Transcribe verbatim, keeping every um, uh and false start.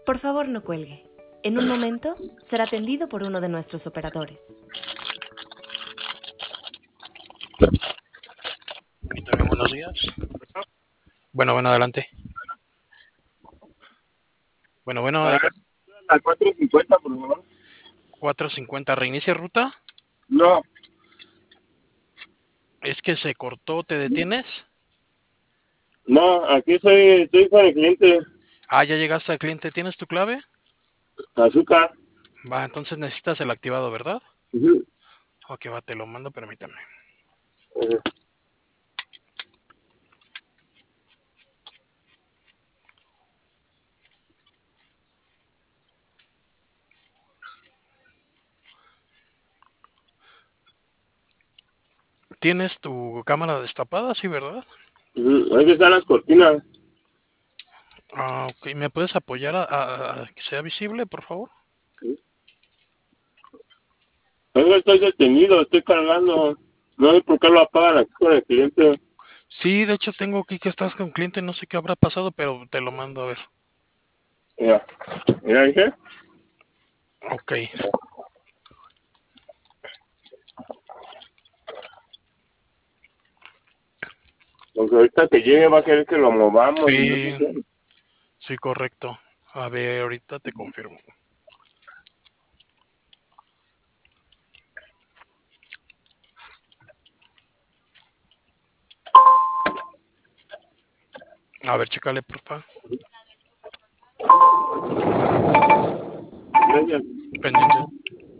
Por favor, no cuelgue. En un momento será atendido por uno de nuestros operadores. Y también buenos días. Bueno, bueno, adelante. Bueno, bueno, A cuatro cincuenta, por favor. cuatro cincuenta, reinicia ruta. No. Es que se cortó, ¿te detienes? No, aquí soy, estoy con el cliente. Ah, ya llegaste al cliente, ¿tienes tu clave? Azúcar. Va, entonces necesitas el activado, ¿verdad? Uh-huh. Ok, va, te lo mando, permítame. Uh-huh. ¿Tienes tu cámara destapada, sí, verdad? Uh-huh. Ahí están las cortinas. Ah, ok, ¿me puedes apoyar a, a- a que sea visible, por favor? Oiga, estoy detenido, estoy cargando. No sé por qué lo apagan aquí con el cliente. Sí, de hecho tengo aquí que estás con cliente, no sé qué habrá pasado, pero te lo mando a ver. Mira, mira, dije. Ok. Porque ahorita que llegue va a querer que lo movamos y no sé Sí, qué. sí, correcto. A ver, ahorita te confirmo. A ver, chécale, porfa. Gracias. Pendiente.